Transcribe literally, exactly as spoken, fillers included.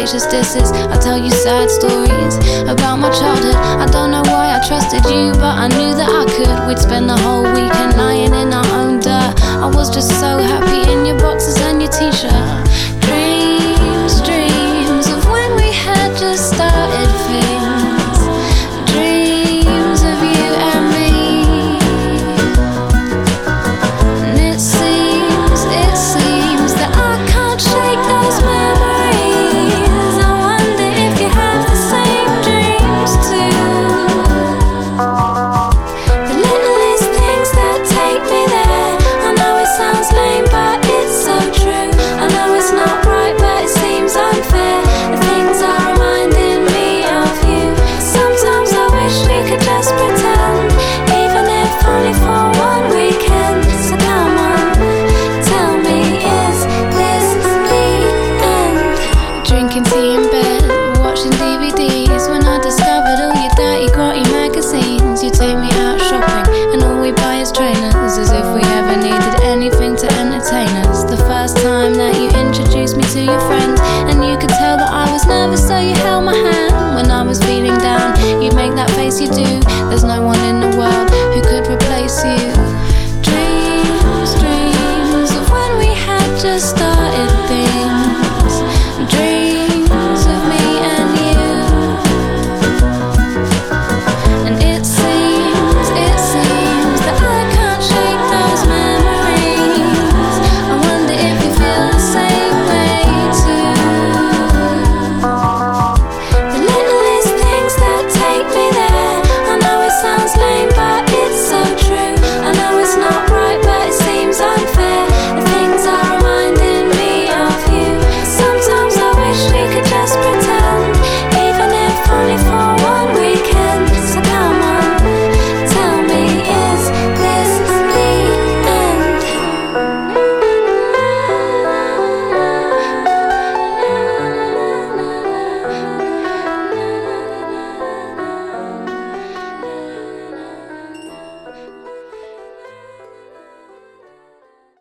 salacious disses. I tell you sad stories about my childhood. I don't know why I trusted you, but I knew that I could. We'd spend the whole weekend lying in our own dirt. I was just so happy in your boxers and your t-shirt. Dreams, dreams of when we had just started things. Dreams of you and me. And it seems, it seems that I can't shake those memories. I wonder if you have the same dreams too. The littlest things that take me there. I know it sounds lame, but it's so true. I know it's not right, but it seems unfair. The things are reminding me of you. Sometimes I wish we could just pretend, even if only for one weekend. So come on, tell me, is this the end? Drinking tea in bed, watching D V Ds. When I discovered all your dirty, grotty magazines. You take me out shopping, and all we buy is trainers, as if we ever needed anything to entertain us. The first time that you introduced me to your friends, and you could tell that I was nervous, so you held my hand. When I was feeling down, you'd make that face you do. There's no one in the